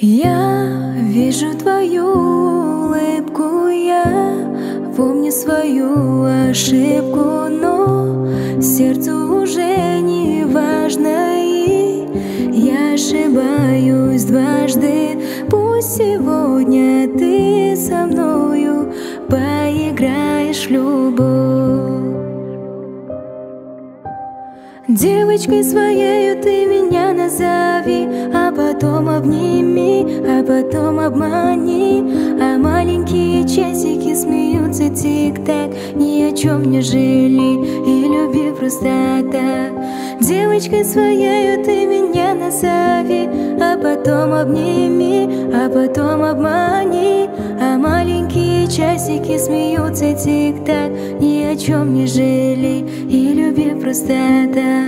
Я вижу твою улыбку, я помню свою ошибку, но сердцу уже не важно, и я ошибаюсь дважды. Пусть сегодня ты со мною поиграешь в любовь. Девочкой своею ты меня назови, а потом обними, а потом обмани. А маленькие часики смеются тик-так, ни о чем не жили и люби просто так. Девочкой своею ты меня назови, а потом обними, а потом обмани. А маленькие часики смеются тик-так, ни о чем не жили и люби просто так.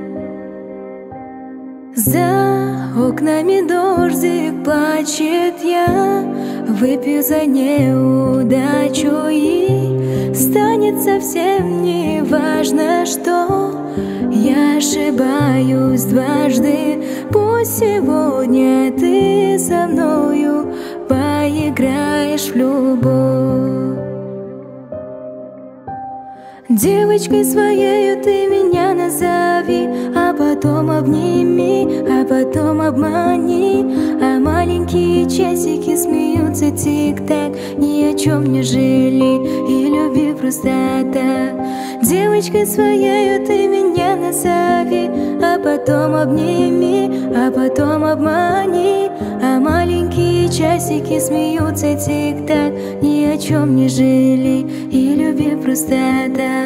За окнами дождик плачет, я выпью за неудачу, и станет совсем не важно, что я ошибаюсь дважды. Пусть сегодня ты со мною поиграешь в любовь. Девочкой своею ты меня назови, а потом обними, а потом обмани. А маленькие часики смеются тик-так, ни о чем не жили и люби просто так. Девочкой своею ты меня назови, а потом обними, а потом обмани. А маленькие часики смеются тик-так, ни о чем не жили и люби просто так.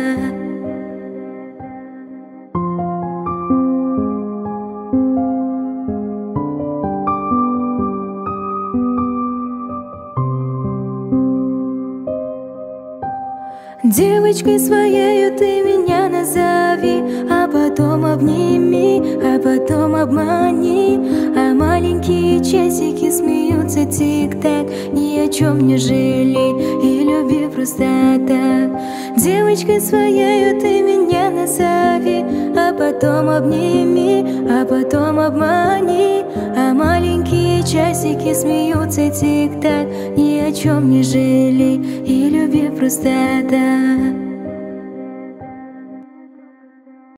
Девочкой своею ты меня назови, а потом обними, а потом обмани. А маленькие часики смеются тик-так, ни о чем не жили и люби просто так. Девочкой своею ты меня назови, а потом обними, а потом обмани. А маленькие часики смеются тик-так, ни о чем не жили и люби просто так.